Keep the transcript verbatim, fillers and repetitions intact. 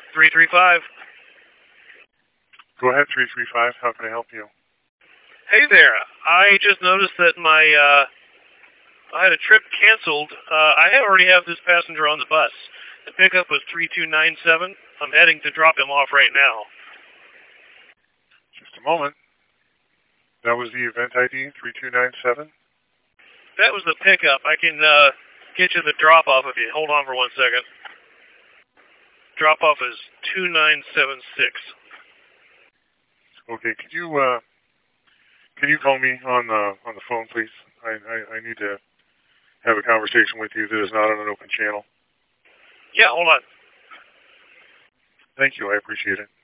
three three five. Go ahead, three three five. How can I help you? Hey there. I just noticed that my, uh, I had a trip canceled. Uh, I already have this passenger on the bus. The pickup was three two nine seven. I'm heading to drop him off right now. Just a moment. That was the event I D, three two nine seven? That was the pickup. I can, uh, get you the drop-off if you hold on for one second. Drop-off is two nine seven six. Okay, could you, uh, can you call me on the, on the phone, please? I, I, I need to have a conversation with you that is not on an open channel. Yeah, hold on. Thank you. I appreciate it.